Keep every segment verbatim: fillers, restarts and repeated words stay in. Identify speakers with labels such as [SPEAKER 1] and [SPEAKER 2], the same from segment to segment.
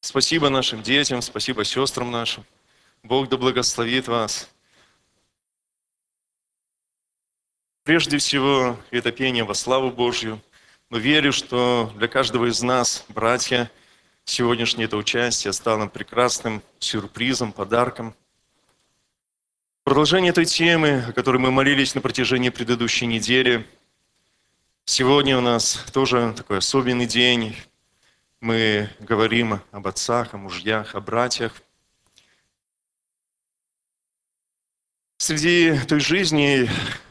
[SPEAKER 1] Спасибо нашим детям, спасибо сестрам нашим. Бог да благословит вас. Прежде всего, это пение во славу Божью. Но верю, что для каждого из нас, братья, сегодняшнее это участие стало прекрасным сюрпризом, подарком. Продолжение той темы, о которой мы молились на протяжении предыдущей недели. Сегодня у нас тоже такой особенный день. Мы говорим об отцах, о мужьях, о братьях. Среди той жизни,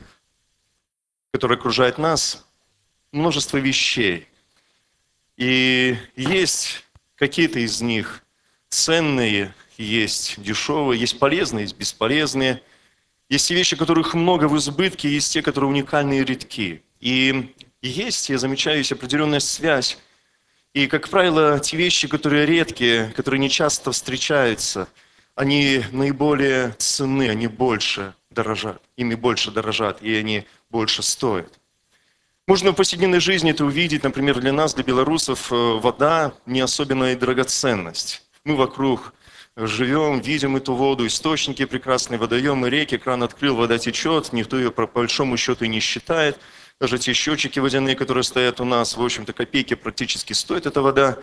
[SPEAKER 1] которая окружает нас, множество вещей. И есть какие-то из них ценные, есть дешевые, есть полезные, есть бесполезные. Есть те вещи, которых много в избытке, есть те, которые уникальны и редки. И есть, я замечаю, есть определенная связь. И, как правило, те вещи, которые редкие, которые не часто встречаются, они наиболее ценны, они больше дорожат, ими больше дорожат, и они больше стоят. Можно в повседневной жизни это увидеть, например, для нас, для белорусов, вода не особенная драгоценность. Мы вокруг живем, видим эту воду, источники прекрасные, водоемы, реки, кран открыл, вода течет, никто ее по большому счету и не считает. Даже те счетчики водяные, которые стоят у нас, в общем-то, копейки практически стоит эта вода.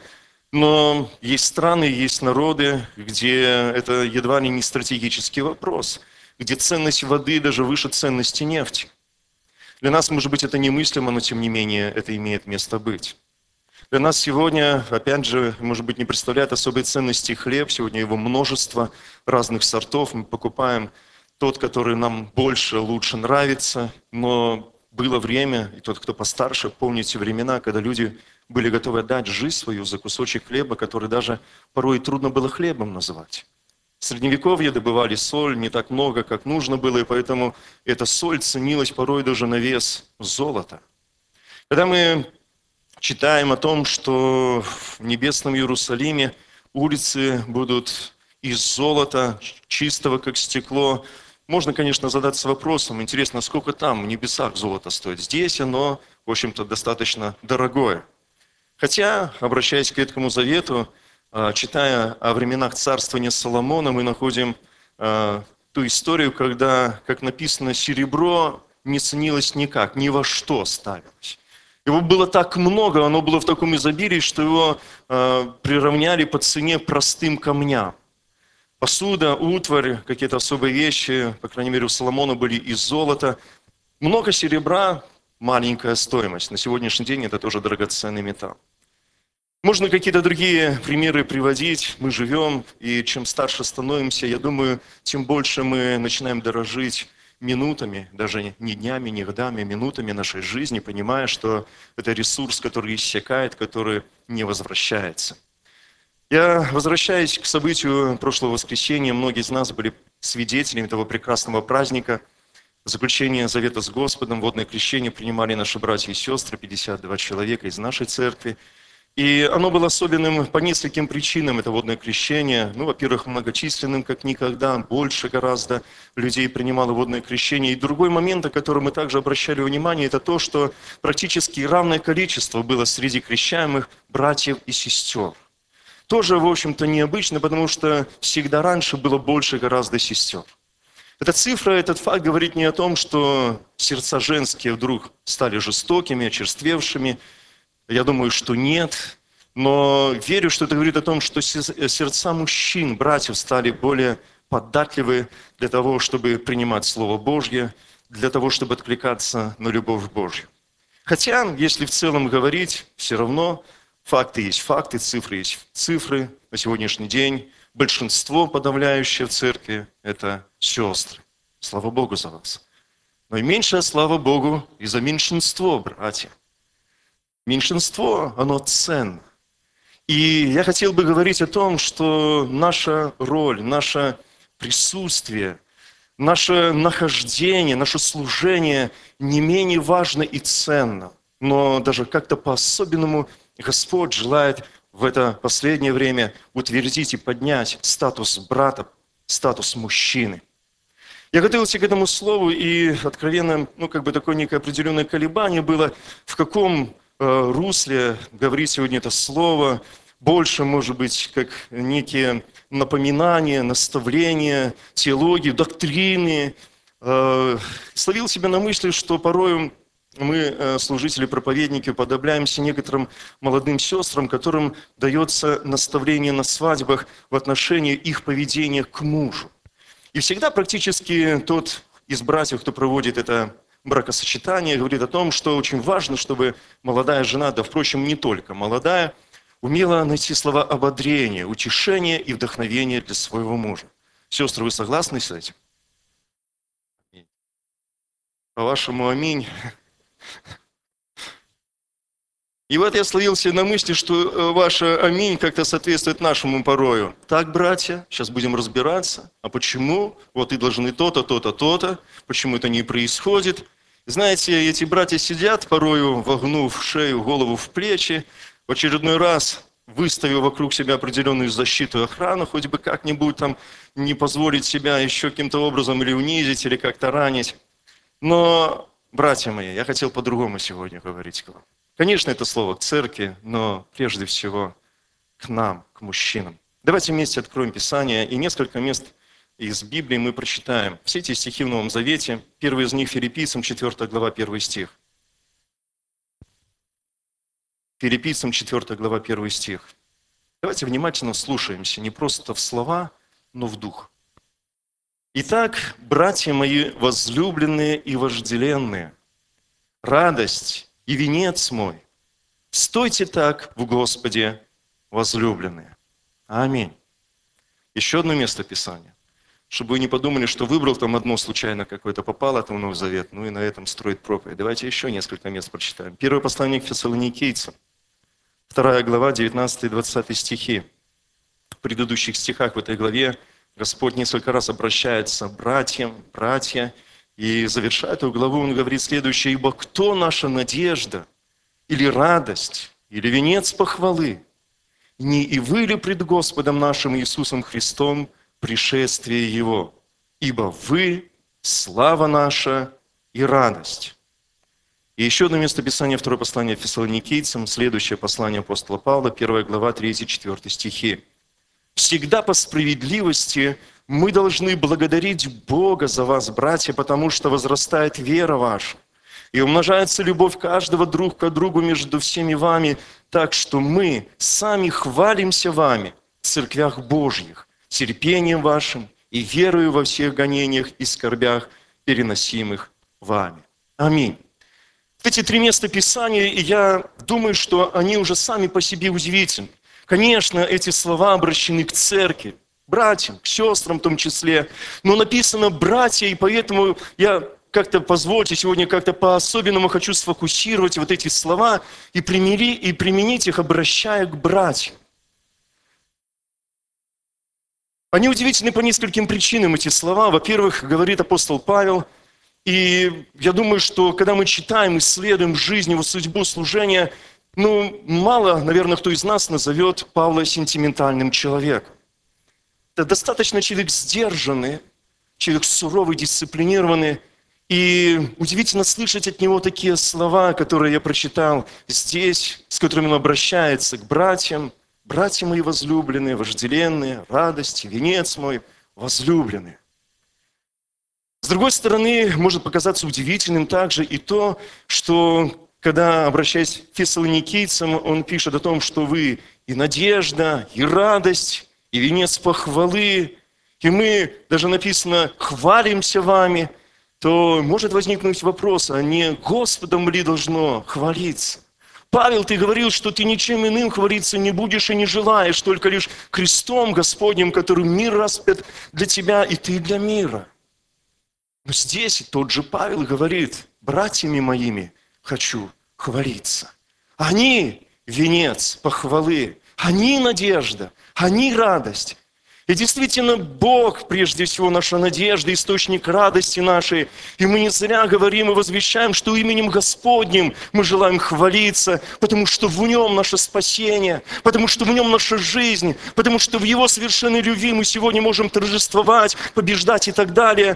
[SPEAKER 1] Но есть страны, есть народы, где это едва ли не стратегический вопрос, где ценность воды даже выше ценности нефти. Для нас, может быть, это немыслимо, но тем не менее это имеет место быть. Для нас сегодня, опять же, может быть, не представляет особой ценности хлеб. Сегодня его множество разных сортов. Мы покупаем тот, который нам больше, лучше нравится. Но было время, и тот, кто постарше, помните времена, когда люди были готовы отдать жизнь свою за кусочек хлеба, который даже порой трудно было хлебом назвать. В Средневековье добывали соль не так много, как нужно было, и поэтому эта соль ценилась порой даже на вес золота. Когда мы читаем о том, что в небесном Иерусалиме улицы будут из золота, чистого как стекло, можно, конечно, задаться вопросом, интересно, сколько там в небесах золото стоит. Здесь оно, в общем-то, достаточно дорогое. Хотя, обращаясь к Ветхому Завету, читая о временах царствования Соломона, мы находим э, ту историю, когда, как написано, серебро не ценилось никак, ни во что ставилось. Его было так много, оно было в таком изобилии, что его э, приравняли по цене простым камням. Посуда, утварь, какие-то особые вещи, по крайней мере, у Соломона были из золота. Много серебра, маленькая стоимость. На сегодняшний день это тоже драгоценный металл. Можно какие-то другие примеры приводить. Мы живем, и чем старше становимся, я думаю, тем больше мы начинаем дорожить минутами, даже не днями, не годами, минутами нашей жизни, понимая, что это ресурс, который иссякает, который не возвращается. Я возвращаюсь к событию прошлого воскресенья. Многие из нас были свидетелями того прекрасного праздника. Заключение завета с Господом, водное крещение принимали наши братья и сестры, пятьдесят два человека из нашей церкви. И оно было особенным по нескольким причинам, это водное крещение. Ну, во-первых, многочисленным, как никогда, больше гораздо людей принимало водное крещение. И другой момент, о котором мы также обращали внимание, это то, что практически равное количество было среди крещаемых братьев и сестер. Тоже, в общем-то, необычно, потому что всегда раньше было больше гораздо сестер. Эта цифра, этот факт говорит не о том, что сердца женские вдруг стали жестокими, очерствевшими. Я думаю, что нет. Но верю, что это говорит о том, что сердца мужчин, братьев стали более податливы для того, чтобы принимать Слово Божье, для того, чтобы откликаться на любовь Божью. Хотя, если в целом говорить, все равно факты есть факты, цифры есть цифры. На сегодняшний день большинство подавляющее в церкви – это сестры. Слава Богу за вас. Но и меньшее слава Богу и за меньшинство, братья. Меньшинство, оно ценно. И я хотел бы говорить о том, что наша роль, наше присутствие, наше нахождение, наше служение не менее важно и ценно. Но даже как-то по-особенному Господь желает в это последнее время утвердить и поднять статус брата, статус мужчины. Я готовился к этому слову, и откровенно, ну, как бы такое некое определенное колебание было, в каком э, русле говорить сегодня это слово. больше, может быть, как некие напоминания, наставления, теологии, доктрины. Э, Словил себя на мысли, что порою мы, э, служители, проповедники, уподобляемся некоторым молодым сестрам, которым дается наставление на свадьбах в отношении их поведения к мужу. И всегда практически тот из братьев, кто проводит это бракосочетание, говорит о том, что очень важно, чтобы молодая жена, да, впрочем, не только молодая, умела найти слова ободрения, утешения и вдохновения для своего мужа. Сестры, вы согласны с этим? По-вашему, аминь. И вот я словился на мысли, что ваше аминь как-то соответствует нашему порою. Так, братья, сейчас будем разбираться. А почему? Вот и должны то-то, то-то, то-то. Почему это не происходит? Знаете, эти братья сидят порою, вогнув шею, голову в плечи, в очередной раз выставив вокруг себя определенную защиту и охрану, хоть бы как-нибудь там не позволить себя еще каким-то образом или унизить, или как-то ранить. Но, братья мои, я хотел по-другому сегодня говорить к вам. Конечно, это слово к церкви, но прежде всего к нам, к мужчинам. Давайте вместе откроем Писание, и несколько мест из Библии мы прочитаем. Все эти стихи в Новом Завете. Первый из них Филиппийцам, четвёртая глава, первый стих. Филиппийцам, четвёртая глава, первый стих. Давайте внимательно слушаемся, не просто в слова, но в дух. «Итак, братья мои возлюбленные и вожделенные, радость и венец мой, стойте так в Господе, возлюбленные». Аминь. Еще одно место Писания. Чтобы вы не подумали, что выбрал там одно случайно какое-то, попало там в Новый Завет, ну и на этом строит проповедь. Давайте еще несколько мест прочитаем. Первое послание к Фессалоникийцам, вторая глава, девятнадцатый и двадцатый стихи. В предыдущих стихах в этой главе Господь несколько раз обращается к братьям, братья, и завершая эту главу, Он говорит следующее: «Ибо кто наша надежда, или радость, или венец похвалы? Не и вы ли пред Господом нашим Иисусом Христом пришествие Его? Ибо вы – слава наша и радость». И еще одно место Писания, второе послание Фессалоникийцам, следующее послание апостола Павла, первая глава, третий и четвёртый стихи. «Всегда по справедливости мы должны благодарить Бога за вас, братья, потому что возрастает вера ваша, и умножается любовь каждого друг к другу между всеми вами, так что мы сами хвалимся вами в церквях Божьих, терпением вашим и верою во всех гонениях и скорбях, переносимых вами». Аминь. Эти три места Писания, и я думаю, что они уже сами по себе удивительны. Конечно, эти слова обращены к церкви, братьям, к сестрам в том числе, но написано «братья», и поэтому я как-то, позвольте, сегодня как-то по-особенному хочу сфокусировать вот эти слова и, примири, и применить их, обращая к братьям. Они удивительны по нескольким причинам, эти слова. Во-первых, говорит апостол Павел, и я думаю, что когда мы читаем, исследуем жизнь, его судьбу, служение, ну, мало, наверное, кто из нас назовет Павла сентиментальным человеком. Это достаточно человек сдержанный, человек суровый, дисциплинированный. И удивительно слышать от него такие слова, которые я прочитал здесь, с которыми он обращается к братьям. «Братья мои возлюбленные, вожделенные, радость, венец мой возлюбленный». С другой стороны, может показаться удивительным также и то, что когда, обращаясь к фессалоникийцам, он пишет о том, что вы и надежда, и радость, и венец похвалы, и мы, даже написано, хвалимся вами, то может возникнуть вопрос, а не Господом ли должно хвалиться? Павел, ты говорил, что ты ничем иным хвалиться не будешь и не желаешь, только лишь крестом Господним, который мир распят для тебя, и ты для мира. Но здесь тот же Павел говорит: братьями моими хочу хвалиться. Они венец похвалы, они надежда, они радость. И действительно, Бог, прежде всего, наша надежда, источник радости нашей. И мы не зря говорим и возвещаем, что именем Господним мы желаем хвалиться, потому что в Нем наше спасение, потому что в Нем наша жизнь, потому что в Его совершенной любви мы сегодня можем торжествовать, побеждать и так далее.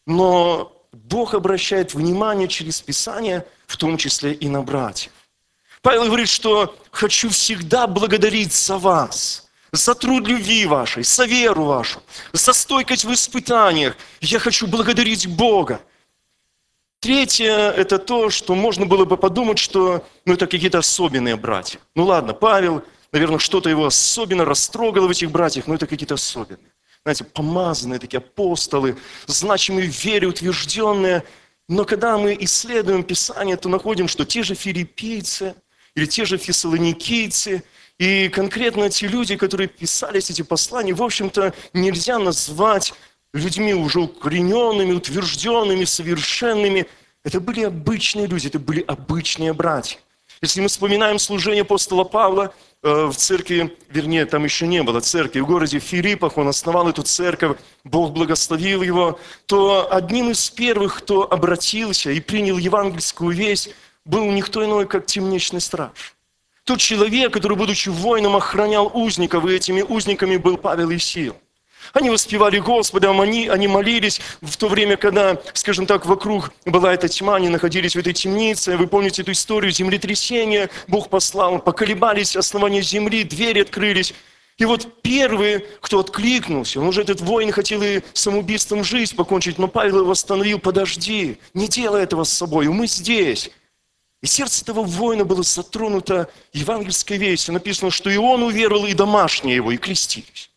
[SPEAKER 1] Но Бог обращает внимание через Писание, в том числе и на братьев. Павел говорит, что «хочу всегда благодарить за вас, за труд любви вашей, за веру вашу, за стойкость в испытаниях. Я хочу благодарить Бога». Третье – это то, что можно было бы подумать, что ну, это какие-то особенные братья. Ну ладно, Павел, наверное, что-то его особенно растрогало в этих братьях, но это какие-то особенные. Знаете, помазанные такие апостолы, значимые в вере, утвержденные. Но когда мы исследуем Писание, то находим, что те же филиппийцы или те же фессалоникийцы, и конкретно те люди, которые писали эти послания, в общем-то, нельзя назвать людьми уже укорененными, утвержденными, совершенными. Это были обычные люди, это были обычные братья. Если мы вспоминаем служение апостола Павла э, в церкви, вернее, там еще не было церкви, в городе Филиппах, он основал эту церковь, Бог благословил его, то одним из первых, кто обратился и принял евангельскую весть, был никто иной, как темничный страж. Тот человек, который, будучи воином, охранял узников, и этими узниками был Павел и Сила. Они воспевали Господа, они, они молились в то время, когда, скажем так, вокруг была эта тьма, они находились в этой темнице. Вы помните эту историю землетрясения, Бог послал, поколебались основания земли, двери открылись. И вот первый, кто откликнулся, он уже этот воин хотел и самоубийством жизнь покончить, но Павел его остановил: подожди, не делай этого с собой, мы здесь. И сердце этого воина было затронуто евангельской вестью. Написано, что и он уверовал, и домашние его, и крестились.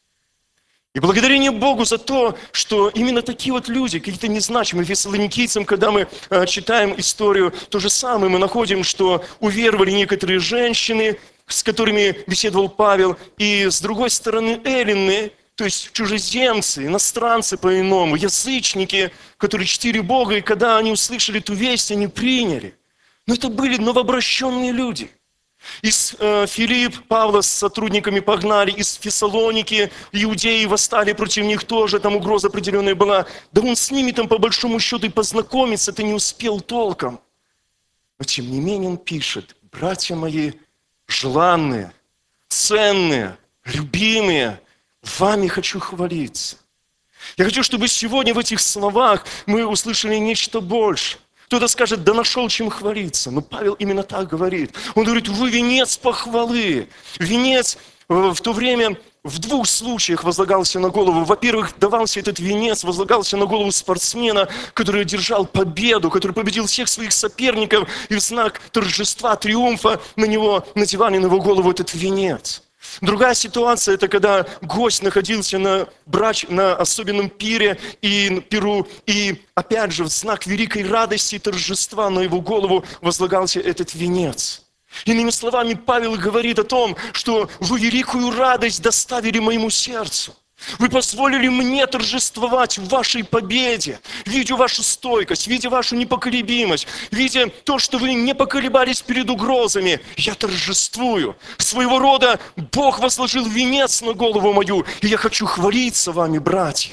[SPEAKER 1] И благодарение Богу за то, что именно такие вот люди, какие-то незначимые фессалоникийцам, когда мы э, читаем историю, то же самое мы находим, что уверовали некоторые женщины, с которыми беседовал Павел, и с другой стороны эллины, то есть чужеземцы, иностранцы по-иному, язычники, которые чтили Бога, и когда они услышали эту весть, они приняли. Но это были новообращенные люди. Из э, Филипп, Павла с сотрудниками погнали, из Фессалоники иудеи восстали против них тоже, там угроза определенная была. Да он с ними там по большому счету и познакомиться-то не успел толком. Но тем не менее он пишет: братья мои желанные, ценные, любимые, вами хочу хвалиться. Я хочу, чтобы сегодня в этих словах мы услышали нечто большее. Кто-то скажет: да нашел чем хвалиться. Но Павел именно так говорит. Он говорит: вы венец похвалы. Венец в то время в двух случаях возлагался на голову. Во-первых, давался этот венец, возлагался на голову спортсмена, который одержал победу, который победил всех своих соперников, и в знак торжества, триумфа на него надевали на его голову этот венец. Другая ситуация – это когда гость находился на, брач, на особенном пире и пиру, и опять же в знак великой радости и торжества на его голову возлагался этот венец. Иными словами, Павел говорит о том, что вы великую радость доставили моему сердцу. Вы позволили мне торжествовать в вашей победе, видя вашу стойкость, видя вашу непоколебимость, видя то, что вы не поколебались перед угрозами. Я торжествую. Своего рода Бог возложил венец на голову мою, и я хочу хвалиться вами, братья.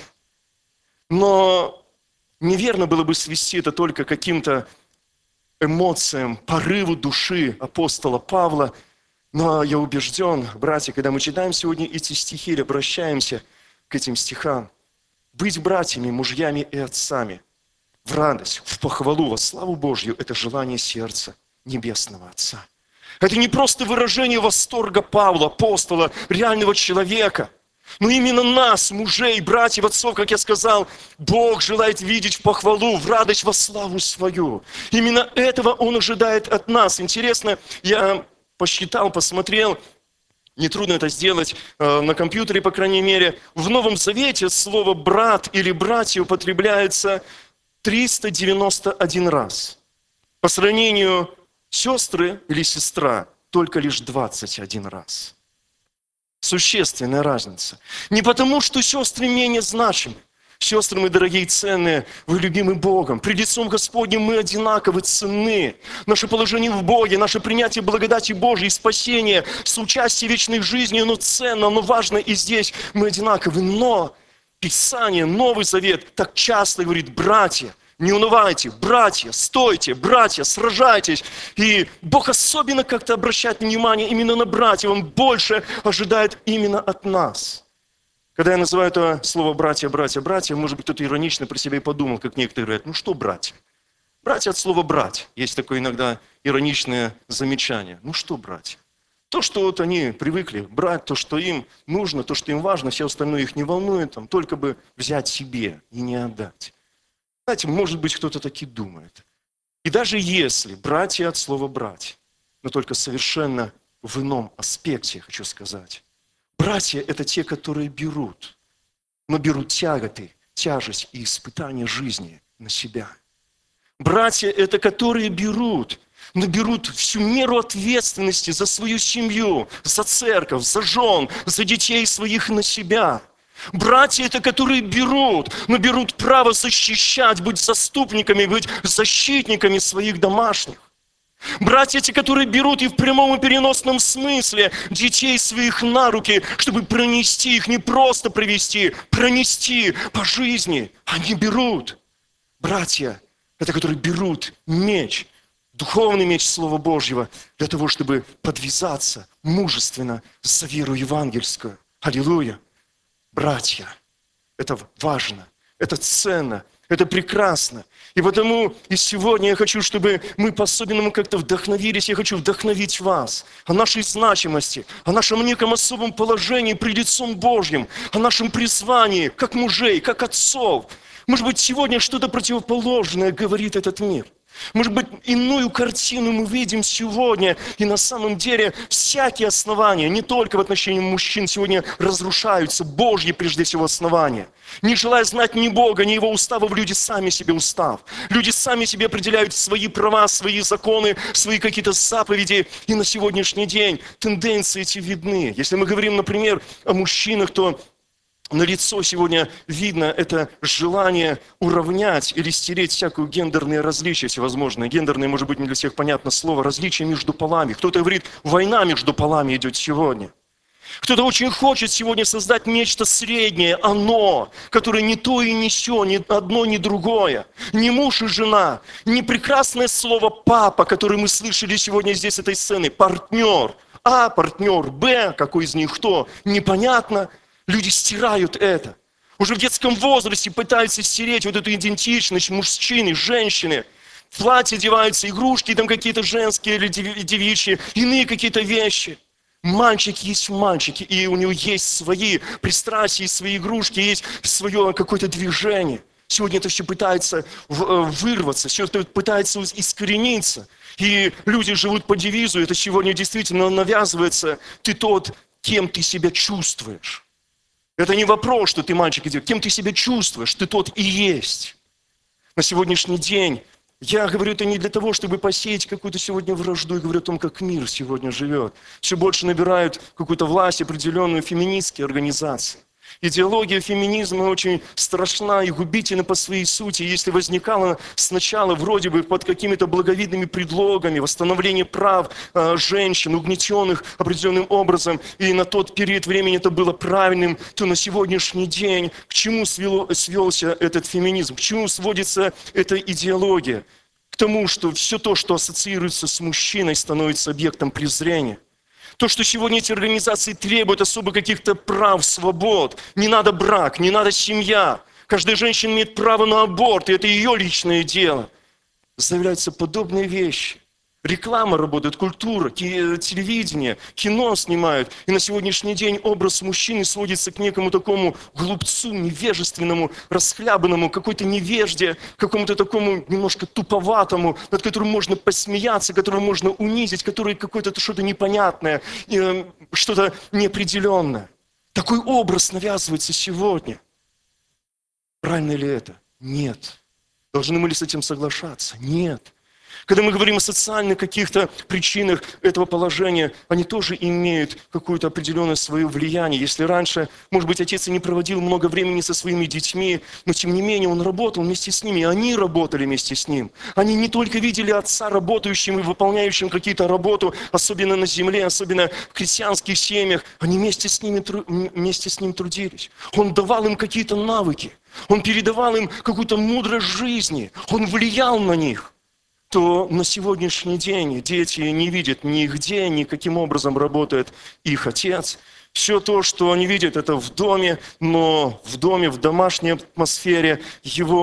[SPEAKER 1] Но неверно было бы свести это только к каким-то эмоциям, порыву души апостола Павла. Но я убежден, братья, когда мы читаем сегодня эти стихи или обращаемся к этим стихам, быть братьями, мужьями и отцами в радость, в похвалу, во славу Божью – это желание сердца Небесного Отца. Это не просто выражение восторга Павла, апостола, реального человека, но именно нас, мужей, братьев, отцов, как я сказал, Бог желает видеть в похвалу, в радость, во славу свою. Именно этого Он ожидает от нас. Интересно, я посчитал, посмотрел, нетрудно это сделать э, на компьютере, по крайней мере. В Новом Завете слово «брат» или «братья» употребляется триста девяносто один раз. По сравнению сестры или сестра только лишь двадцать один раз. Существенная разница. Не потому, что сестры менее значимы. Сестры мои дорогие и ценные, вы любимы Богом. Пред лицом Господним мы одинаковы, ценны. Наше положение в Боге, наше принятие благодати Божьей, спасение, соучастие вечной жизни, оно ценно, оно важно, и здесь мы одинаковы. Но Писание, Новый Завет так часто говорит: братья, не унывайте, братья, стойте, братья, сражайтесь. И Бог особенно как-то обращает внимание именно на братьев, Он больше ожидает именно от нас. Когда я называю это слово «братья, братья, братья», может быть, кто-то иронично про себя и подумал, как некоторые говорят: ну что, братья? Брать от слова «брать». Есть такое иногда ироничное замечание. Ну что брать? То, что вот они привыкли брать, то, что им нужно, то, что им важно, все остальное их не волнует, там, только бы взять себе и не отдать. Знаете, может быть, кто-то таки думает. И даже если братья от слова «брать», но только совершенно в ином аспекте, я хочу сказать. Братья – это те, которые берут, но берут тяготы, тяжесть и испытания жизни на себя. Братья – это которые берут, но берут всю меру ответственности за свою семью, за церковь, за жен, за детей своих на себя. Братья – это которые берут, но берут право защищать, быть заступниками, быть защитниками своих домашних. Братья те, которые берут и в прямом и переносном смысле детей своих на руки, чтобы пронести их, не просто провести, пронести по жизни. Они берут. Братья – это которые берут меч, духовный меч Слова Божьего, для того, чтобы подвязаться мужественно за веру евангельскую. Аллилуйя! Братья – это важно, это ценно, это прекрасно. И потому и сегодня я хочу, чтобы мы по-особенному как-то вдохновились. Я хочу вдохновить вас о нашей значимости, о нашем неком особом положении пред лицом Божьим, о нашем призвании, как мужей, как отцов. Может быть, сегодня что-то противоположное говорит этот мир. Может быть, иную картину мы видим сегодня, и на самом деле всякие основания, не только в отношении мужчин, сегодня разрушаются, Божьи прежде всего основания. Не желая знать ни Бога, ни Его уставов, люди сами себе устав. Люди сами себе определяют свои права, свои законы, свои какие-то заповеди, и на сегодняшний день тенденции эти видны. Если мы говорим, например, о мужчинах, то на лицо сегодня видно это желание уравнять или стереть всякую гендерные различия всевозможные. Гендерные, может быть, не для всех понятно слово, различия между полами. Кто-то говорит, война между полами идет сегодня. Кто-то очень хочет сегодня создать нечто среднее, оно, которое не то и не сё, ни одно, ни другое. Не муж и жена, не прекрасное слово «папа», которое мы слышали сегодня здесь с этой сцены, партнер. А, партнер, Б, какой из них кто, непонятно. Люди стирают это. Уже в детском возрасте пытаются стереть вот эту идентичность мужчины, женщины. В платье одеваются, игрушки там какие-то женские или девичьи, иные какие-то вещи. Мальчик есть мальчики, и у него есть свои пристрастия, свои игрушки, есть свое какое-то движение. Сегодня это все пытается вырваться, все это пытается искорениться. И люди живут по девизу, это сегодня действительно навязывается. Ты тот, кем ты себя чувствуешь. Это не вопрос, что ты мальчик и девочка. Кем ты себя чувствуешь, ты тот и есть. На сегодняшний день я говорю это не для того, чтобы посеять какую-то сегодня вражду, я говорю о том, как мир сегодня живет. Все больше набирают какую-то власть определенную феминистские организации. Идеология феминизма очень страшна и губительна по своей сути. Если возникала сначала вроде бы под какими-то благовидными предлогами восстановление прав э, женщин, угнетенных определенным образом, и на тот период времени это было правильным, то на сегодняшний день к чему свело, свелся этот феминизм, к чему сводится эта идеология? К тому, что все то, что ассоциируется с мужчиной, становится объектом презрения. То, что сегодня эти организации требуют особо каких-то прав, свобод. Не надо брак, не надо семья. Каждая женщина имеет право на аборт, и это ее личное дело. Заявляются подобные вещи. Реклама работает, культура, телевидение, кино снимают. И на сегодняшний день образ мужчины сводится к некому такому глупцу, невежественному, расхлябанному, какой-то невежде, какому-то такому немножко туповатому, над которым можно посмеяться, которого можно унизить, который какое-то что-то непонятное, что-то неопределенное. Такой образ навязывается сегодня. Правильно ли это? Нет. Должны мы ли с этим соглашаться? Нет. Когда мы говорим о социальных каких-то причинах этого положения, они тоже имеют какое-то определенное свое влияние. Если раньше, может быть, отец и не проводил много времени со своими детьми, но тем не менее он работал вместе с ними, и они работали вместе с ним. Они не только видели отца работающим и выполняющим какие-то работу, особенно на земле, особенно в крестьянских семьях, они вместе с, ними, вместе с ним трудились. Он давал им какие-то навыки, он передавал им какую-то мудрость жизни, он влиял на них. То на сегодняшний день дети не видят нигде, ни каким образом работает их отец. Все то, что они видят, это в доме, но в доме, в домашней атмосфере его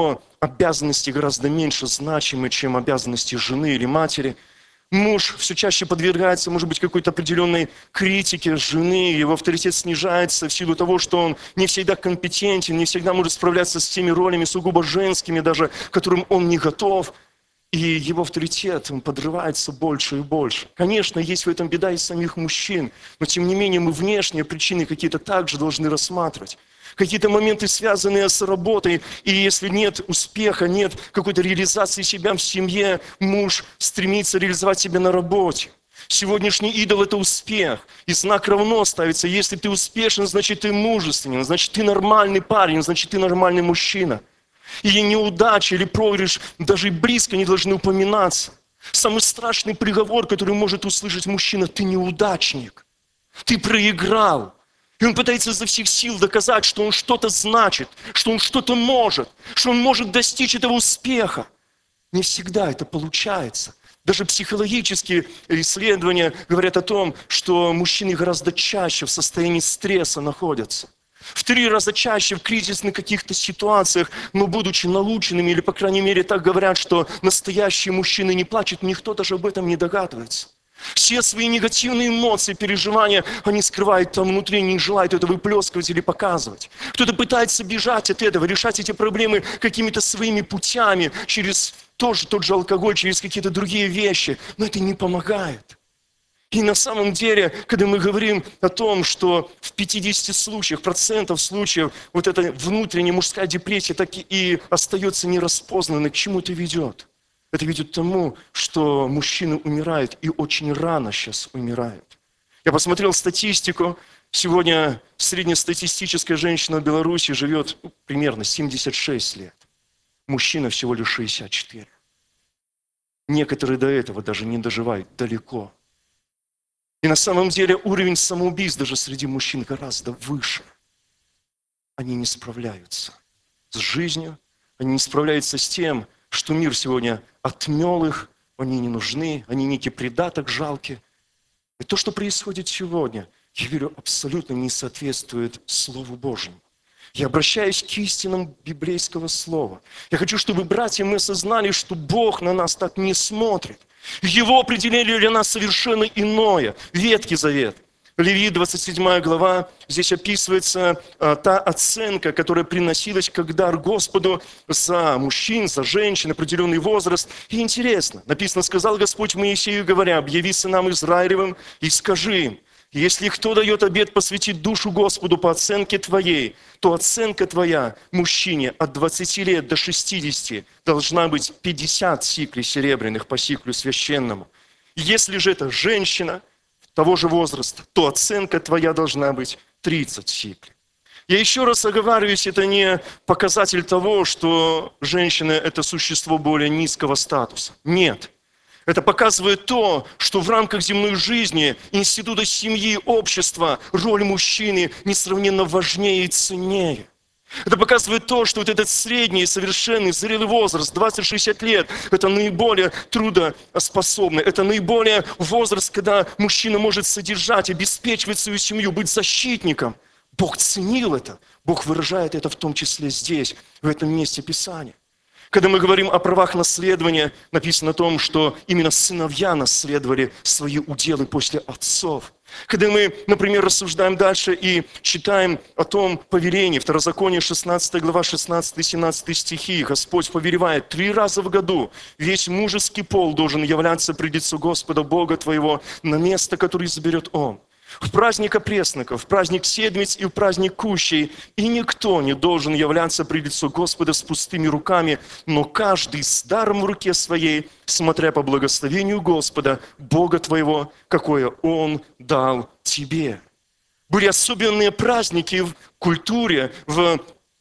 [SPEAKER 1] обязанности гораздо меньше значимы, чем обязанности жены или матери. Муж все чаще подвергается, может быть, какой-то определенной критике жены, его авторитет снижается в силу того, что он не всегда компетентен, не всегда может справляться с теми ролями сугубо женскими, даже к которым он не готов. И его авторитет, он подрывается больше и больше. Конечно, есть в этом беда и самих мужчин, но тем не менее мы внешние причины какие-то также должны рассматривать. Какие-то моменты, связанные с работой, и если нет успеха, нет какой-то реализации себя в семье, муж стремится реализовать себя на работе. Сегодняшний идол – это успех, и знак равно ставится. Если ты успешен, значит ты мужественен, значит ты нормальный парень, значит ты нормальный мужчина. И неудача или проигрыш даже и близко не должны упоминаться. Самый страшный приговор, который может услышать мужчина – ты неудачник, ты проиграл. И он пытается изо всех сил доказать, что он что-то значит, что он что-то может, что он может достичь этого успеха. Не всегда это получается. Даже психологические исследования говорят о том, что мужчины гораздо чаще в состоянии стресса находятся. В три раза чаще в кризисных каких-то ситуациях, но будучи наученными, или, по крайней мере, так говорят, что настоящие мужчины не плачут, никто даже об этом не догадывается. Все свои негативные эмоции, переживания, они скрывают там внутри, не желают это выплескивать или показывать. Кто-то пытается бежать от этого, решать эти проблемы какими-то своими путями, через тоже тот же алкоголь, через какие-то другие вещи, но это не помогает. И на самом деле, когда мы говорим о том, что в пятидесяти случаях, процентов случаев, вот эта внутренняя мужская депрессия так и остается нераспознанной, к чему это ведет? Это ведет к тому, что мужчины умирают, и очень рано сейчас умирают. Я посмотрел статистику. Сегодня среднестатистическая женщина в Беларуси живет ну, примерно семьдесят шесть лет. Мужчина всего лишь шестьдесят четыре. Некоторые до этого даже не доживают далеко. И на самом деле уровень самоубийств даже среди мужчин гораздо выше. Они не справляются с жизнью, они не справляются с тем, что мир сегодня отмел их, они не нужны, они некий придаток жалкий. И то, что происходит сегодня, я верю, абсолютно не соответствует Слову Божьему. Я обращаюсь к истинам библейского слова. Я хочу, чтобы, братья, мы осознали, что Бог на нас так не смотрит. Его определение для нас совершенно иное. Ветхий Завет. Левит, двадцать седьмая глава, здесь описывается а, та оценка, которая приносилась как дар Господу за мужчин, за женщин, определенный возраст. И интересно, написано, сказал Господь Моисею, говоря, объяви сынам Израилевым и скажи им, если кто дает обет посвятить душу Господу по оценке твоей, то оценка твоя мужчине от двадцати лет до шестидесяти должна быть пятьдесят сиклей серебряных по сиклю священному. Если же это женщина того же возраста, то оценка твоя должна быть тридцать сиклей. Я еще раз оговариваюсь, это не показатель того, что женщина – это существо более низкого статуса. Нет. Это показывает то, что в рамках земной жизни, института семьи, общества, роль мужчины несравненно важнее и ценнее. Это показывает то, что вот этот средний, совершенный, зрелый возраст, двадцать-шестьдесят лет, это наиболее трудоспособный, это наиболее возраст, когда мужчина может содержать, обеспечивать свою семью, быть защитником. Бог ценил это, Бог выражает это в том числе здесь, в этом месте Писания. Когда мы говорим о правах наследования, написано о том, что именно сыновья наследовали свои уделы после отцов. Когда мы, например, рассуждаем дальше и читаем о том повелении, Второзаконие, шестнадцатая глава, шестнадцатый-семнадцатый стихи, Господь повелевает, три раза в году весь мужеский пол должен являться пред лицо Господа Бога твоего на место, которое изберет Он. В праздник опресноков, в праздник седмиц и в праздник кущей, и никто не должен являться пред лицо Господа с пустыми руками, но каждый с даром в руке своей, смотря по благословению Господа, Бога твоего, какое Он дал тебе. Были особенные праздники в культуре, в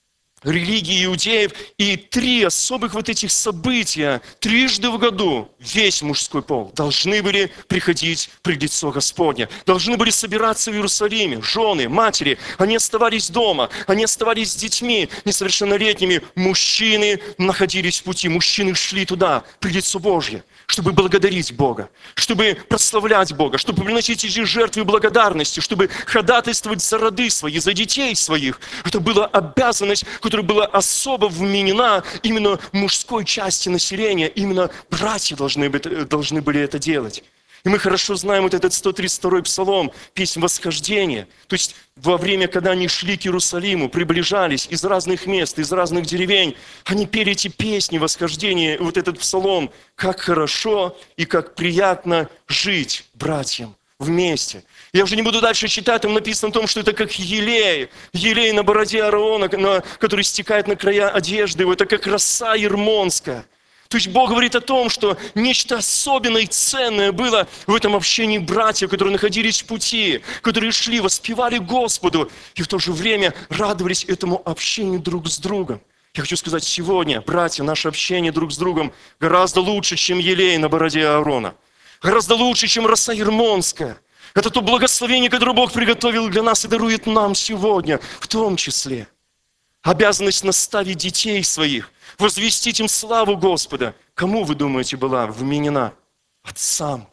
[SPEAKER 1] религии иудеев, и три особых вот этих события трижды в году весь мужской пол должны были приходить пред лицо Господне, должны были собираться в Иерусалиме, жены, матери, они оставались дома, они оставались с детьми несовершеннолетними, мужчины находились в пути, мужчины шли туда, пред лицо Божье, чтобы благодарить Бога, чтобы прославлять Бога, чтобы приносить эти жертвы благодарности, чтобы ходатайствовать за роды свои, за детей своих. Это была обязанность, которую которая была особо вменена именно мужской части населения. Именно братья должны, быть, должны были это делать. И мы хорошо знаем вот этот сто тридцать второй псалом, песнь восхождения. То есть во время, когда они шли к Иерусалиму, приближались из разных мест, из разных деревень, они пели эти песни восхождения, вот этот псалом. Как хорошо и как приятно жить братьям вместе. Я уже не буду дальше читать, там написано о том, что это как елей, елей на бороде Аарона, на, который стекает на края одежды, это как роса ермонская. То есть Бог говорит о том, что нечто особенное и ценное было в этом общении братьев, которые находились в пути, которые шли, воспевали Господу и в то же время радовались этому общению друг с другом. Я хочу сказать, сегодня, братья, наше общение друг с другом гораздо лучше, чем елей на бороде Аарона. Гораздо лучше, чем роса ермонская. Это то благословение, которое Бог приготовил для нас и дарует нам сегодня, в том числе. Обязанность наставить детей своих, возвестить им славу Господа. Кому, вы думаете, была вменена? Отцам.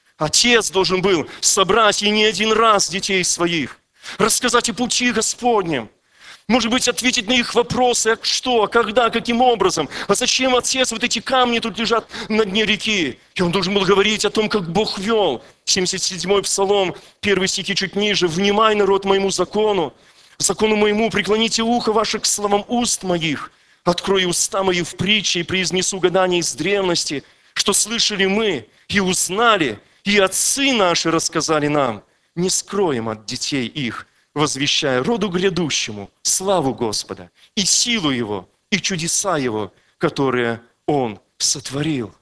[SPEAKER 1] Отец должен был собрать и не один раз детей своих, рассказать о пути Господнем. Может быть, ответить на их вопросы, а что, когда, каким образом, а зачем, отец, вот эти камни тут лежат на дне реки. И он должен был говорить о том, как Бог вел. семьдесят седьмой псалом, первые стихи чуть ниже. «Внимай, народ, моему закону, закону моему, преклоните ухо ваше к словам уст моих, открою уста мои в притче и произнесу гадания из древности, что слышали мы и узнали, и отцы наши рассказали нам, не скроем от детей их, возвещая роду грядущему славу Господа и силу Его, и чудеса Его, которые Он сотворил».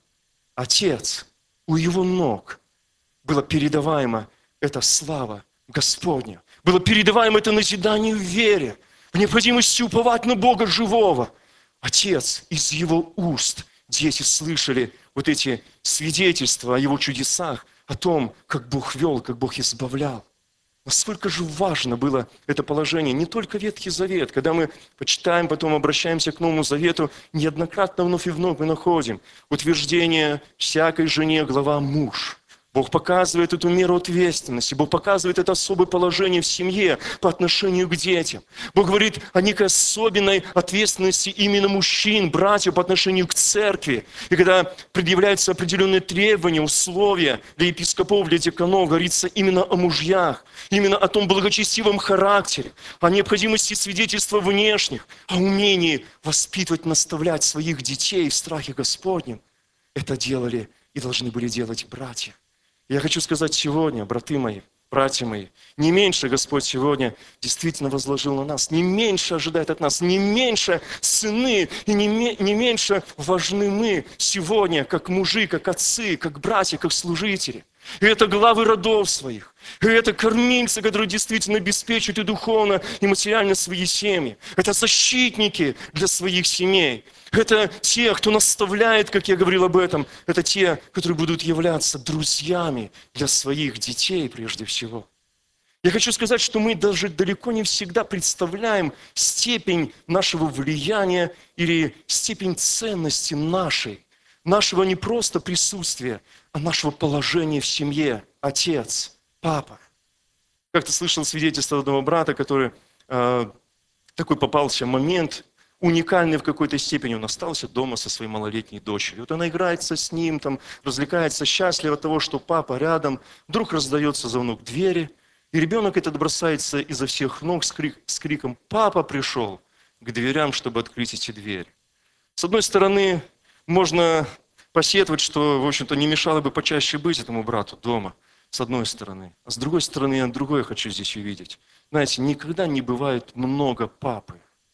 [SPEAKER 1] Отец, у Его ног была передаваема эта слава Господня, было передаваемо это назидание в вере, в необходимости уповать на Бога живого. Отец, из Его уст дети слышали вот эти свидетельства о Его чудесах, о том, как Бог вел, как Бог избавлял. Насколько же важно было это положение, не только Ветхий Завет, когда мы почитаем, потом обращаемся к Новому Завету, неоднократно вновь и вновь мы находим утверждение всякой жене глава муж. Бог показывает эту меру ответственности, Бог показывает это особое положение в семье по отношению к детям. Бог говорит о некой особенной ответственности именно мужчин, братьев по отношению к церкви. И когда предъявляются определенные требования, условия для епископов, для деканов, говорится именно о мужьях, именно о том благочестивом характере, о необходимости свидетельства внешних, о умении воспитывать, наставлять своих детей в страхе Господнем. Это делали и должны были делать братья. Я хочу сказать сегодня, браты мои, братья мои, не меньше Господь сегодня действительно возложил на нас, не меньше ожидает от нас, не меньше сыны и не, не меньше важны мы сегодня, как мужи, как отцы, как братья, как служители. И это главы родов своих, и это кормильцы, которые действительно обеспечивают и духовно, и материально свои семьи. Это защитники для своих семей. Это те, кто наставляет, как я говорил об этом. Это те, которые будут являться друзьями для своих детей прежде всего. Я хочу сказать, что мы даже далеко не всегда представляем степень нашего влияния или степень ценности нашей, нашего не просто присутствия, а нашего положения в семье. Отец, папа. Как-то слышал свидетельство одного брата, который э, такой попался момент, уникальный в какой-то степени. Он остался дома со своей малолетней дочерью. Вот она играется с ним, там, развлекается, счастлива от того, что папа рядом. Вдруг раздается звонок двери, и ребенок этот бросается изо всех ног с, крик, с криком «Папа пришел!» к дверям, чтобы открыть эти двери. С одной стороны, можно посетовать, что, в общем-то, не мешало бы почаще быть этому брату дома, с одной стороны. А с другой стороны, я другое хочу здесь увидеть. Знаете, никогда не бывает много папы.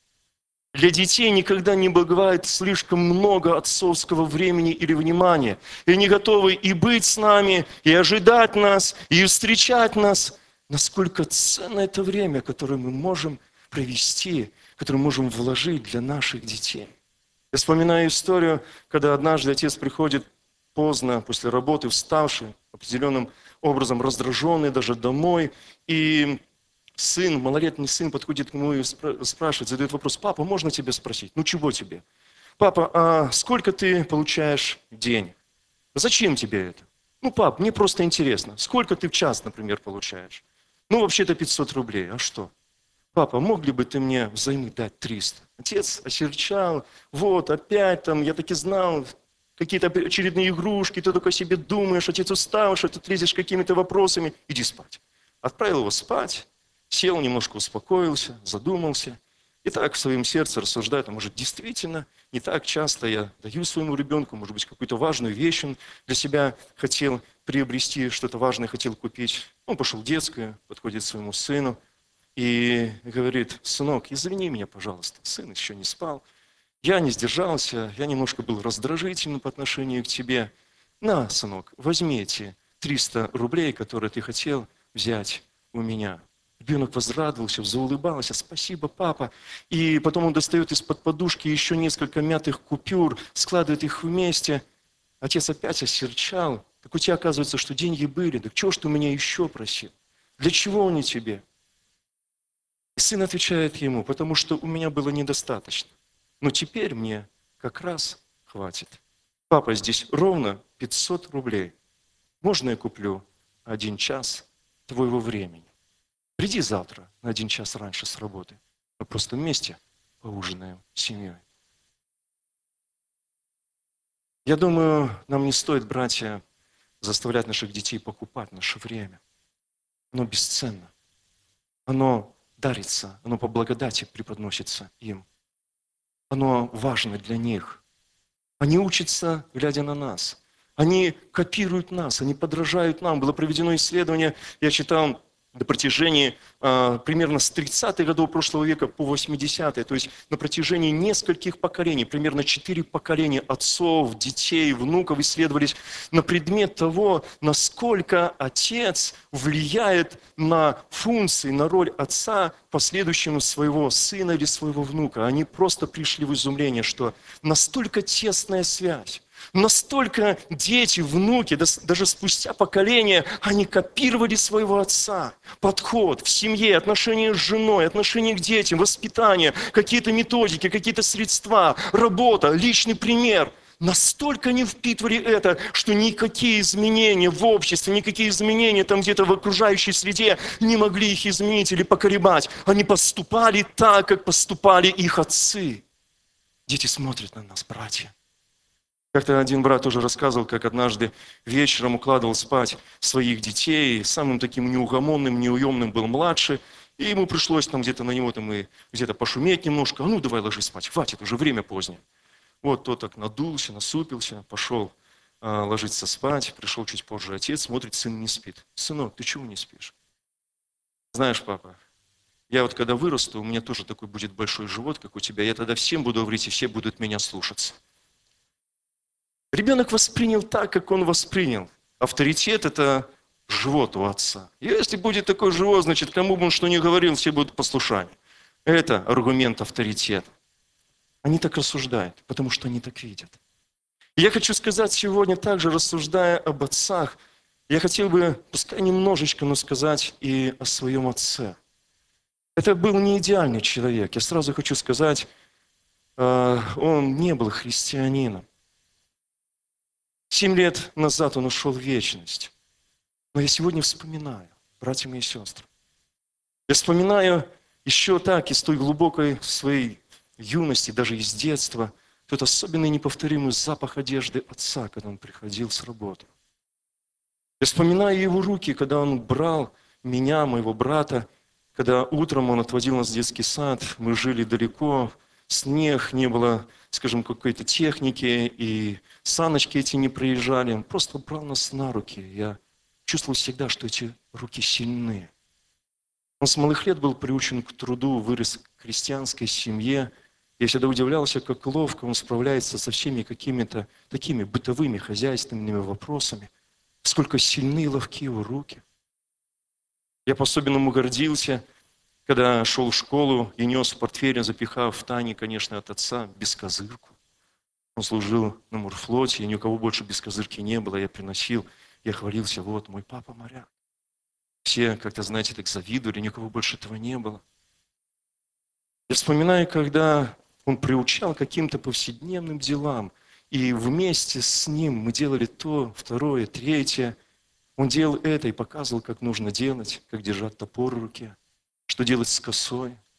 [SPEAKER 1] Для детей никогда не бывает слишком много отцовского времени или внимания. И они готовы и быть с нами, и ожидать нас, и встречать нас. Насколько ценно это время, которое мы можем провести, которое мы можем вложить для наших детей. Я вспоминаю историю, когда однажды отец приходит поздно, после работы, уставший, определенным образом раздраженный даже домой, и сын, малолетний сын подходит к нему и спрашивает, задает вопрос: «Папа, можно тебя спросить?» «Ну чего тебе?» «Папа, а сколько ты получаешь в день?» «Зачем тебе это?» «Ну, пап, мне просто интересно. Сколько ты в час, например, получаешь?» «Ну, вообще-то пятьсот рублей. А что?» папа, мог ли бы ты мне взаймы дать триста? Отец осерчал, вот опять там, я таки знал, какие-то очередные игрушки, ты только о себе думаешь, отец устал, что ты лезешь какими-то вопросами, иди спать. Отправил его спать, сел, немножко успокоился, задумался. И так в своем сердце рассуждает, а может действительно не так часто я даю своему ребенку, может быть, какую-то важную вещь он для себя хотел приобрести, что-то важное хотел купить. Он пошел в детскую, подходит к своему сыну и говорит, сынок, извини меня, пожалуйста, сын еще не спал. Я не сдержался, я немножко был раздражительным по отношению к тебе. На, сынок, возьми эти триста рублей, которые ты хотел взять у меня. Ребенок возрадовался, заулыбался, спасибо, папа. И потом он достает из-под подушки еще несколько мятых купюр, складывает их вместе. Отец опять осерчал. Так у тебя оказывается, что деньги были. Так чего ж ты у меня еще просил? Для чего они тебе? И сын отвечает ему, потому что у меня было недостаточно. Но теперь мне как раз хватит. Папа, здесь ровно пятьсот рублей. Можно я куплю один час твоего времени? Приди завтра на один час раньше с работы. Мы просто вместе поужинаем с семьей. Я думаю, нам не стоит, братья, заставлять наших детей покупать наше время. Оно бесценно. Оно дарится, оно по благодати преподносится им. Оно важно для них. Они учатся, глядя на нас. Они копируют нас, они подражают нам. Было проведено исследование, я читал, на протяжении э, примерно с тридцатых годов прошлого века по восьмидесятые, то есть на протяжении нескольких поколений, примерно четыре поколения отцов, детей, внуков исследовались на предмет того, насколько отец влияет на функции, на роль отца последующему своего сына или своего внука. Они просто пришли в изумление, что настолько тесная связь. Настолько дети, внуки, даже спустя поколения, они копировали своего отца. Подход в семье, отношения с женой, отношения к детям, воспитание, какие-то методики, какие-то средства, работа, личный пример. Настолько они впитывали это, что никакие изменения в обществе, никакие изменения там где-то в окружающей среде не могли их изменить или поколебать. Они поступали так, как поступали их отцы. Дети смотрят на нас, братья. Как-то один брат тоже рассказывал, как однажды вечером укладывал спать своих детей. Самым таким неугомонным, неуемным был младший. И ему пришлось там где-то на него там и где-то пошуметь немножко. А ну давай ложись спать, хватит, уже время позднее. Вот тот так надулся, насупился, пошел а, ложиться спать. Пришел чуть позже отец, смотрит, сын не спит. Сынок, ты чего не спишь? Знаешь, папа, я вот когда вырасту, у меня тоже такой будет большой живот, как у тебя. Я тогда всем буду говорить, и все будут меня слушаться. Ребенок воспринял так, как он воспринял. Авторитет – это живот у отца. Если будет такой живот, значит, кому бы он что ни говорил, все будут послушать. Это аргумент авторитета. Они так рассуждают, потому что они так видят. И я хочу сказать сегодня также, рассуждая об отцах, я хотел бы, пускай немножечко, но сказать и о своем отце. Это был не идеальный человек. Я сразу хочу сказать, он не был христианином. Семь лет назад он ушел в вечность. Но я сегодня вспоминаю, братья мои и сестры. Я вспоминаю еще так, из той глубокой своей юности, даже из детства, тот особенный неповторимый запах одежды отца, когда он приходил с работы. Я вспоминаю его руки, когда он брал меня, моего брата, когда утром он отводил нас в детский сад, мы жили далеко, снег, не было, скажем, какой-то техники, и саночки эти не проезжали. Он просто брал нас на руки. Я чувствовал всегда, что эти руки сильны. Он с малых лет был приучен к труду, вырос в крестьянской семье. Я всегда удивлялся, как ловко он справляется со всеми какими-то такими бытовыми, хозяйственными вопросами. Сколько сильны и ловки его руки. Я по-особенному гордился, когда шел в школу и нес в портфеле, запихав в тайне, конечно, от отца, бескозырку. Он служил на морфлоте, и ни у кого больше бескозырки не было. Я приносил, я хвалился, вот, мой папа моряк. Все, как-то, знаете, так завидовали, ни у кого больше этого не было. Я вспоминаю, когда он приучал к каким-то повседневным делам, и вместе с ним мы делали то, второе, третье. Он делал это и показывал, как нужно делать, как держать топор в руке, что делать с косой,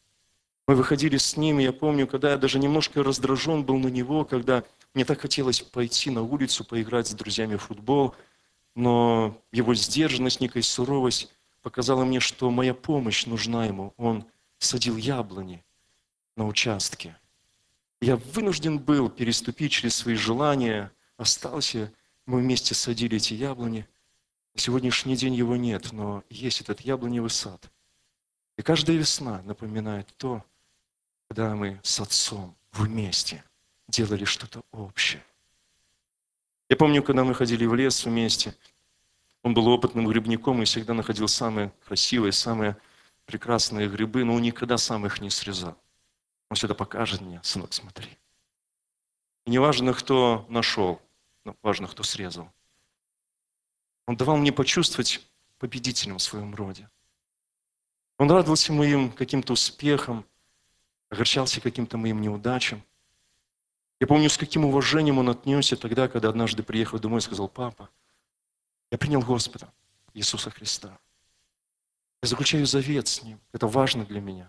[SPEAKER 1] Мы выходили с ним, и я помню, когда я даже немножко раздражен был на него, когда мне так хотелось пойти на улицу, поиграть с друзьями в футбол, но его сдержанность, некая суровость показала мне, что моя помощь нужна ему. Он садил яблони на участке. Я вынужден был переступить через свои желания, остался, мы вместе садили эти яблони. На сегодняшний день его нет, но есть этот яблоневый сад. И каждая весна напоминает то, когда мы с отцом вместе делали что-то общее. Я помню, когда мы ходили в лес вместе, он был опытным грибником и всегда находил самые красивые, самые прекрасные грибы, но он никогда сам их не срезал. Он всегда покажет мне: сынок, смотри. И не важно, кто нашел, но важно, кто срезал. Он давал мне почувствовать победителем в своем роде. Он радовался моим каким-то успехам, огорчался каким-то моим неудачам. Я помню, с каким уважением он отнесся тогда, когда однажды приехал домой и сказал: папа, я принял Господа, Иисуса Христа. Я заключаю завет с Ним. Это важно для меня.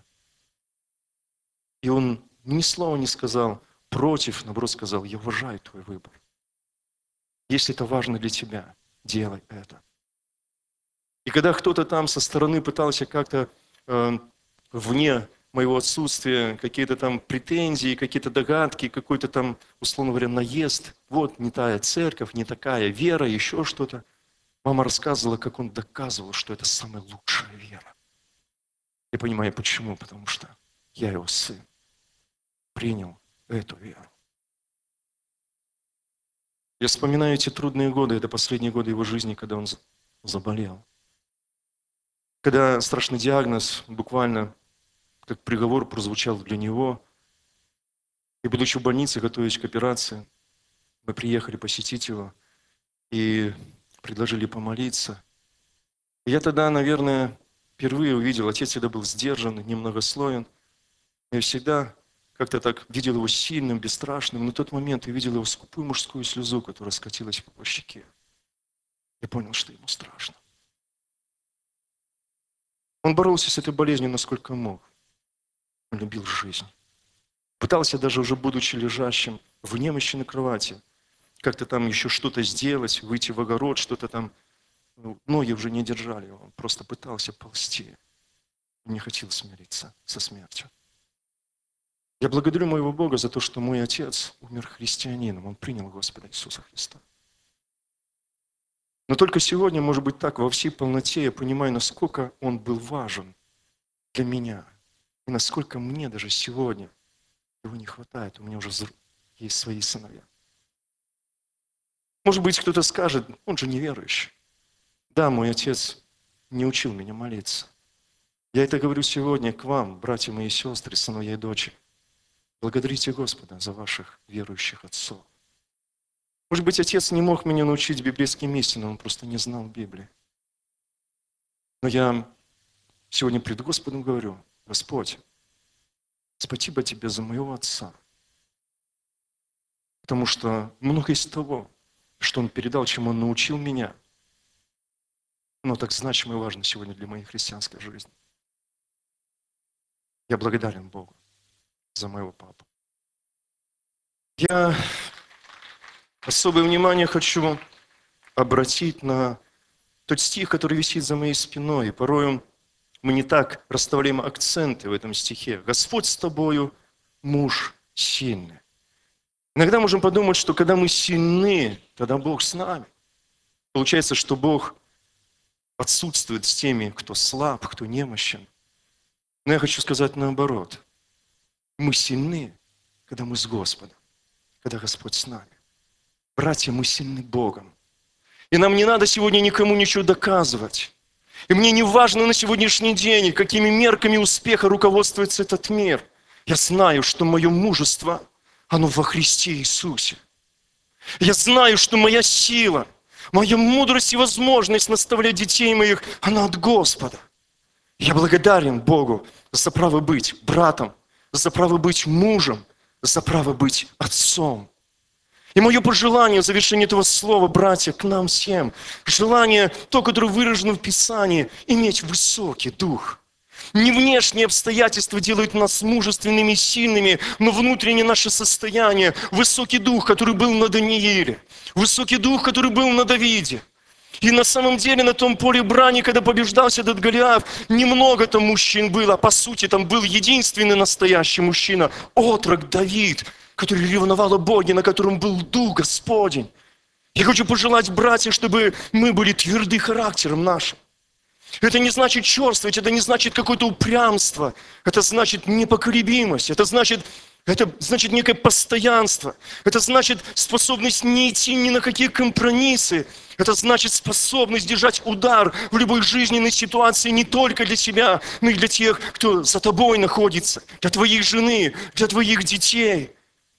[SPEAKER 1] И он ни слова не сказал против, наоборот сказал: я уважаю твой выбор. Если это важно для тебя, делай это. И когда кто-то там со стороны пытался как-то э, вне моего отсутствия, какие-то там претензии, какие-то догадки, какой-то там, условно говоря, наезд, вот не та церковь, не такая вера, еще что-то, мама рассказывала, как он доказывал, что это самая лучшая вера. Я понимаю, почему, потому что я его сын, принял эту веру. Я вспоминаю эти трудные годы, это последние годы его жизни, когда он заболел. Когда страшный диагноз, буквально как приговор, прозвучал для него, и будучи в больнице, готовясь к операции, мы приехали посетить его и предложили помолиться. И я тогда, наверное, впервые увидел, отец всегда был сдержан, немногословен. Я всегда как-то так видел его сильным, бесстрашным, но в тот момент я видел его скупую мужскую слезу, которая скатилась по щеке. Я понял, что ему страшно. Он боролся с этой болезнью насколько мог. Он любил жизнь. Пытался даже уже будучи лежащим в немощи на кровати, как-то там еще что-то сделать, выйти в огород, что-то там. Ну, ноги уже не держали его. Он просто пытался ползти. Он не хотел смириться со смертью. Я благодарю моего Бога за то, что мой отец умер христианином. Он принял Господа Иисуса Христа. Но только сегодня, может быть, так во всей полноте я понимаю, насколько он был важен для меня. И насколько мне даже сегодня его не хватает. У меня уже есть свои сыновья. Может быть, кто-то скажет: он же неверующий. Да, мой отец не учил меня молиться. Я это говорю сегодня к вам, братья мои и сестры, сыновья и дочери. Благодарите Господа за ваших верующих отцов. Может быть, отец не мог меня научить библейским истинам, он просто не знал Библии. Но я сегодня пред Господом говорю: Господь, спасибо Тебе за моего отца. Потому что много из того, что он передал, чем он научил меня, оно так значимо и важно сегодня для моей христианской жизни. Я благодарен Богу за моего папу. Я особое внимание хочу обратить на тот стих, который висит за моей спиной. И порою мы не так расставляем акценты в этом стихе. «Господь с тобою, муж сильный». Иногда можем подумать, что когда мы сильны, тогда Бог с нами. Получается, что Бог отсутствует с теми, кто слаб, кто немощен. Но я хочу сказать наоборот. Мы сильны, когда мы с Господом, когда Господь с нами. Братья, мы сильны Богом. И нам не надо сегодня никому ничего доказывать. И мне не важно на сегодняшний день, какими мерками успеха руководствуется этот мир. Я знаю, что мое мужество, оно во Христе Иисусе. Я знаю, что моя сила, моя мудрость и возможность наставлять детей моих, она от Господа. Я благодарен Богу за право быть братом, за право быть мужем, за право быть отцом. И мое пожелание в завершении этого слова, братья, к нам всем, желание, то, которое выражено в Писании, иметь высокий дух, Не внешние обстоятельства делают нас мужественными и сильными, но внутреннее наше состояние, высокий дух, который был на Данииле, высокий дух, который был на Давиде. И на самом деле на том поле брани, когда побеждался этот Голиаф, немного там мужчин было. По сути, там был единственный настоящий мужчина, отрок Давид, который ревновал о Боге, на котором был Дух Господень. Я хочу пожелать, братья, чтобы мы были тверды характером нашим. Это не значит черствовать, это не значит какое-то упрямство, это значит непоколебимость, это значит... Это значит некое постоянство. Это значит способность не идти ни на какие компромиссы. Это значит способность держать удар в любой жизненной ситуации не только для себя, но и для тех, кто за тобой находится, для твоей жены, для твоих детей.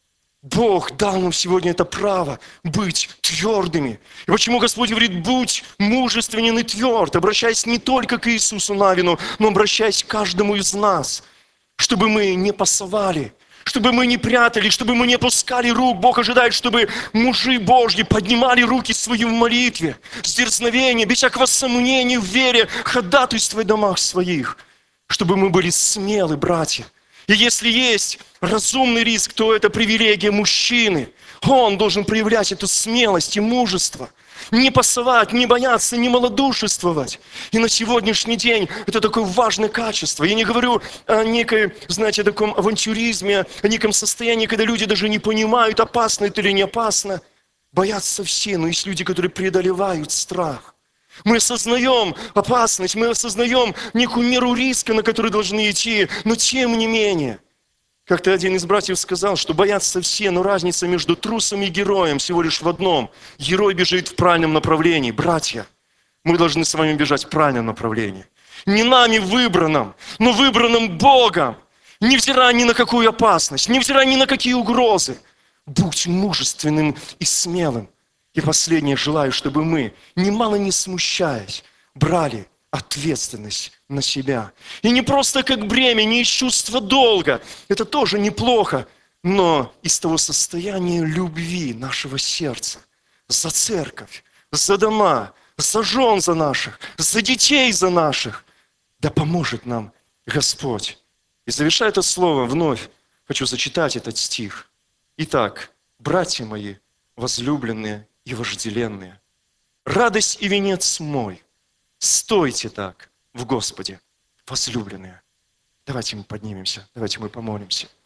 [SPEAKER 1] Бог дал нам сегодня это право быть твердыми. И почему Господь говорит, будь мужественен и тверд, обращаясь не только к Иисусу Навину, но обращаясь к каждому из нас, чтобы мы не пасовали, чтобы мы не прятали, чтобы мы не опускали рук. Бог ожидает, чтобы мужи Божьи поднимали руки свои в молитве, с дерзновением, без всякого сомнения в вере, ходатайствуя в домах своих, чтобы мы были смелы, братья. И если есть разумный риск, то это привилегия мужчины. Он должен проявлять эту смелость и мужество. Не пасовать, не бояться, не малодушествовать. И на сегодняшний день это такое важное качество. Я не говорю о некой, знаете, таком авантюризме, о неком состоянии, когда люди даже не понимают, опасно это или не опасно. Боятся все, но есть люди, которые преодолевают страх. Мы осознаем опасность, мы осознаем некую меру риска, на который должны идти, но тем не менее. Как-то один из братьев сказал, что боятся все, но разница между трусом и героем всего лишь в одном. Герой бежит в правильном направлении. Братья, мы должны с вами бежать в правильном направлении. Не нами выбранном, но выбранным Богом. Невзирая ни на какую опасность, невзирая ни на какие угрозы. Будь мужественным и смелым. И последнее, желаю, чтобы мы, немало не смущаясь, брали ответственность на себя. И не просто как бремя, не из чувства долга. Это тоже неплохо. Но из того состояния любви нашего сердца за церковь, за дома, за жен за наших, за детей за наших. Да поможет нам Господь. И завершая это слово, вновь хочу зачитать этот стих. Итак, братья мои, возлюбленные и вожделенные, радость и венец мой, стойте так в Господе, возлюбленные. Давайте мы поднимемся, давайте мы помолимся.